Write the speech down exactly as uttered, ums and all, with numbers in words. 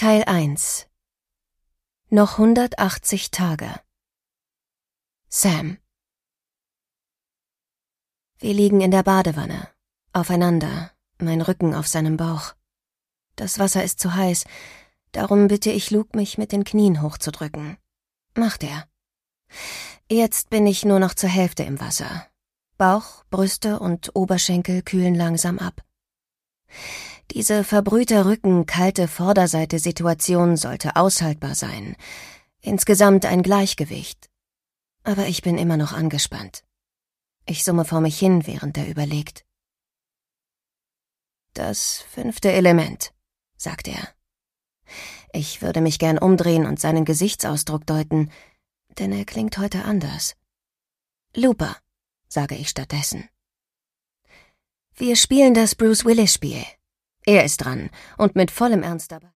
Teil eins. Noch hundertachtzig Tage. Sam. Wir liegen in der Badewanne, aufeinander, mein Rücken auf seinem Bauch. Das Wasser ist zu heiß, darum bitte ich Luke, mich mit den Knien hochzudrücken. Macht er. Jetzt bin ich nur noch zur Hälfte im Wasser. Bauch, Brüste und Oberschenkel kühlen langsam ab. Diese verbrühte Rücken-kalte Vorderseite-Situation sollte aushaltbar sein. Insgesamt ein Gleichgewicht. Aber ich bin immer noch angespannt. Ich summe vor mich hin, während er überlegt. Das fünfte Element, sagt er. Ich würde mich gern umdrehen und seinen Gesichtsausdruck deuten, denn er klingt heute anders. Looper, sage ich stattdessen. Wir spielen das Bruce-Willis-Spiel. Er ist dran und mit vollem Ernst dabei.